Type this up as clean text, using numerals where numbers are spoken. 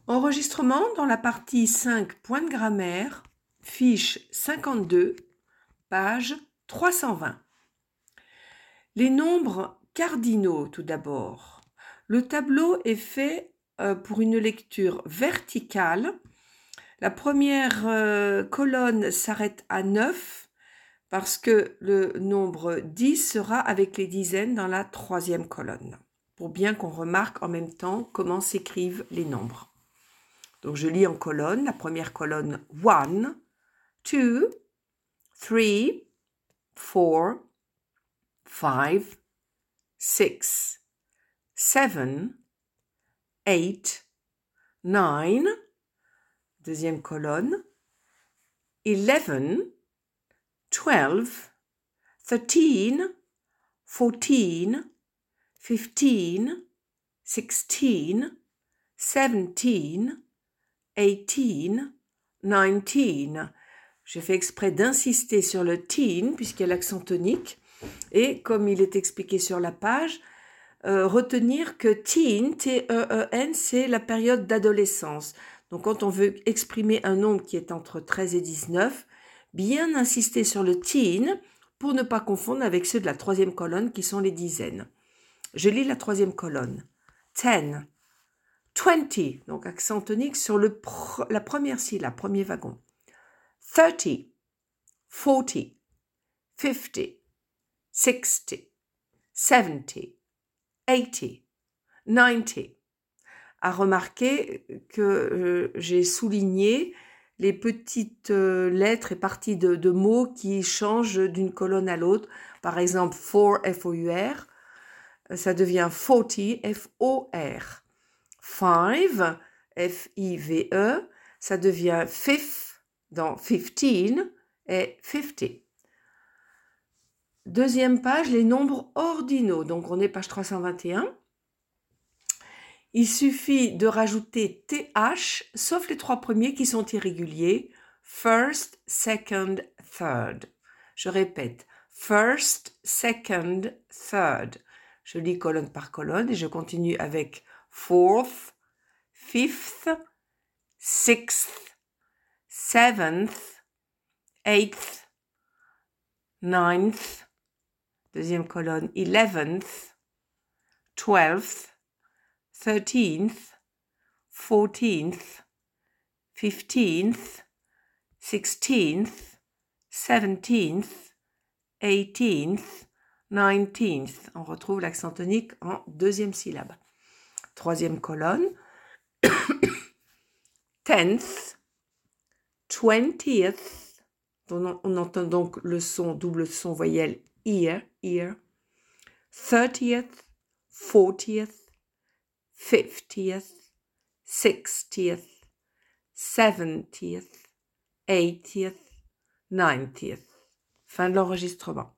Enregistrement dans la partie 5 points de grammaire, fiche 52, page 320. Les nombres cardinaux tout d'abord. Le tableau est fait pour une lecture verticale. La première colonne s'arrête à 9 parce que le nombre 10 sera avec les dizaines dans la troisième colonne, pour bien qu'on remarque en même temps comment s'écrivent les nombres. Donc, je lis en colonne. La première colonne, 1, 2, 3, 4, 5, 6, 7, 8, 9. Deuxième colonne, 11, 12, 13, 14, 15, 16, 17, 18, 19. J'ai fait exprès d'insister sur le teen puisqu'il y a l'accent tonique et comme il est expliqué sur la page, retenir que teen, T-E-E-N, c'est la période d'adolescence. Donc quand on veut exprimer un nombre qui est entre 13 et 19, bien insister sur le teen pour ne pas confondre avec ceux de la troisième colonne qui sont les dizaines. Je lis la troisième colonne. 10. 20, donc accent tonique sur la première syllabe, premier wagon. 30, 40, 50, 60, 70, 80, 90. À remarquer que j'ai souligné les petites lettres et parties de mots qui changent d'une colonne à l'autre. Par exemple, for, F-O-U-R, ça devient 40, F-O-R. 5, F-I-V-E, ça devient fifth dans 15 et 50. Deuxième page, les nombres ordinaux. Donc, on est page 321. Il suffit de rajouter TH, sauf les trois premiers qui sont irréguliers. First, second, third. Je répète. First, second, third. Je lis colonne par colonne et je continue avec fourth, fifth, sixth, seventh, eighth, ninth. Deuxième colonne, 11th, 12th, 13th, 14th, 15th, 16th, 17th, 18th, 19th. On retrouve l'accent tonique en deuxième syllabe. Troisième colonne, 10th, 20th. On entend donc le son, double son voyelle, ear, 30th, 40th, 50th, 60th, 70th, 80th, 90th. Fin de l'enregistrement.